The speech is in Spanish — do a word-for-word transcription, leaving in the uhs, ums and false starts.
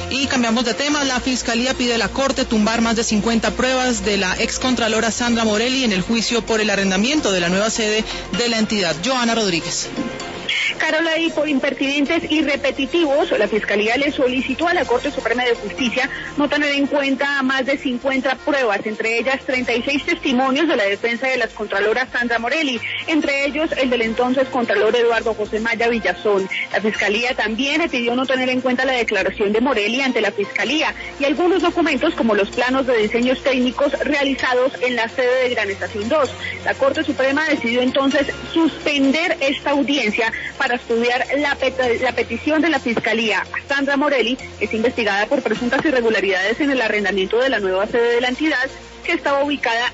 Y cambiamos de tema. La Fiscalía pide a la Corte tumbar más de cincuenta pruebas de la excontralora Sandra Morelli en el juicio por el arrendamiento de la nueva sede de la entidad. Joana Rodríguez. Carola, y por impertinentes y repetitivos, la Fiscalía le solicitó a la Corte Suprema de Justicia no tener en cuenta más de cincuenta pruebas, entre ellas treinta y seis testimonios de la defensa de la excontralora Sandra Morelli, entre ellos el del entonces contralor Eduardo José Maya Villazón. La Fiscalía también le pidió no tener en cuenta la declaración de Morelli ante la Fiscalía y algunos documentos como los planos de diseños técnicos realizados en la sede de Gran Estación dos. La Corte Suprema decidió entonces suspender esta audiencia para estudiar la, pet la petición de la Fiscalía a Sandra Morelli, que es investigada por presuntas irregularidades en el arrendamiento de la nueva sede de la entidad, que estaba ubicada